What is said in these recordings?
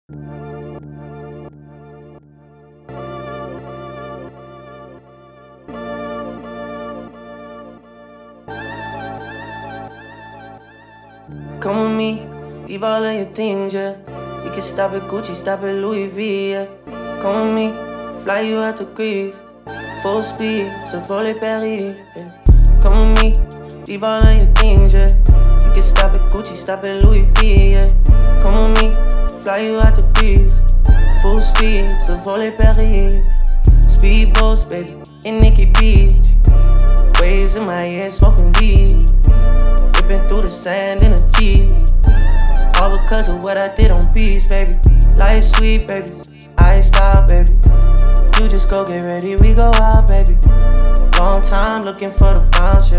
Come with me, leave all of your things, yeah. We can stop at Gucci, stop at Louis V, yeah. Come with me, fly you out to Greece. Full speed, so volley Paris, yeah. Come with me, leave all of your things, yeah. We can stop at Gucci, stop at Louis V, yeah. Come with me, fly you out to Greece. Full speed, so volley Paris. Speedboats, baby, in Nikki Beach. Waves in my ear, smoking weed. Ripping through the sand in a Jeep. All because of what I did on beats, baby. Life sweet, baby. I ain't stop, baby. You just go get ready, we go out, baby. Long time looking for the bounce,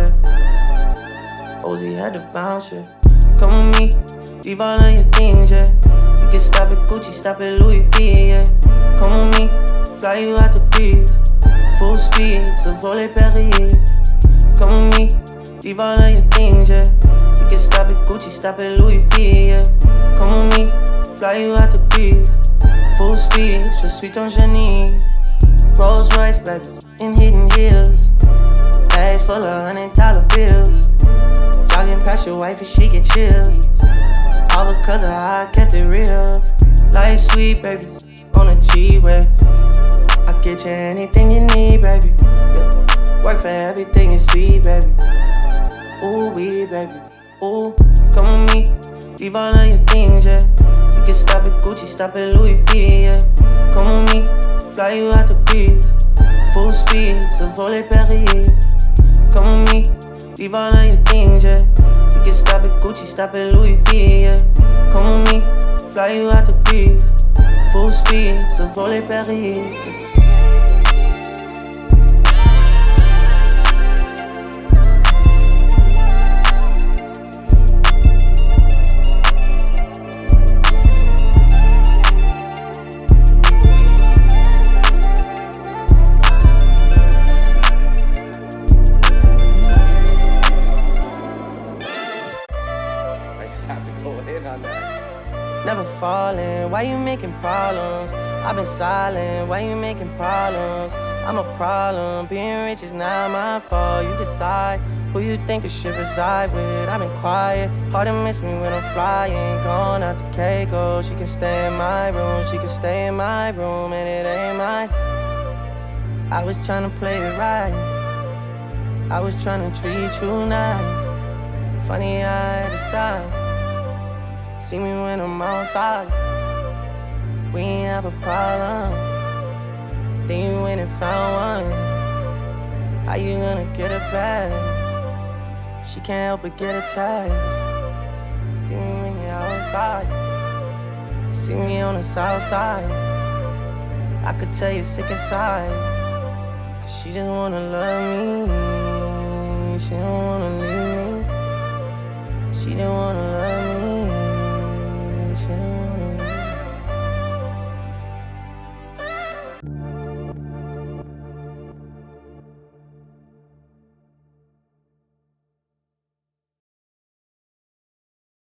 yeah. Ozzy had to bounce, yeah. Come with me, leave all of your things, yeah. We can stop at Gucci, stop at Louis V, yeah. Come with me, fly you out to Greece. Full speed, so volley Paris. Come with me, leave all of your things, yeah. We can stop at Gucci, stop at Louis V, yeah. Come with me, fly you out to Greece. Full speed, je suis ton génie. Rolls Royce, baby, in hidden heels. Bags full of $100 bills. Jogging past your wife and she get chilled. All because of how I kept it real. Life sweet, baby, on a G-way. I get you anything you need, baby. Yeah. Work for everything you see, baby. Ooh, we, baby. Ooh, come with me, leave all of your things, yeah. We can stop at Gucci, stop at Louis V, yeah. Come with me, fly you out to Greece. Full speed, so volley Paris. Come with me, leave all of your things, yeah. We can stop at Gucci, stop at Louis V, yeah. Come with me, fly you out to Greece. Full speed, so volley Paris. Never falling, why you making problems? I've been silent, why you making problems? I'm a problem, being rich is not my fault. You decide who you think the shit reside with. I've been quiet, hard to miss me when I'm flying. Going out to Keiko, she can stay in my room. She can stay in my room and it ain't mine. I was tryna play it right, I was tryna treat you nice. Funny I had to stop. See me when I'm outside, we ain't have a problem. Then you went and found one. How you gonna get it back? She can't help but get attached. See me when you're outside, see me on the south side. I could tell you're sick inside, cause she just wanna love me. She don't wanna leave me. She don't wanna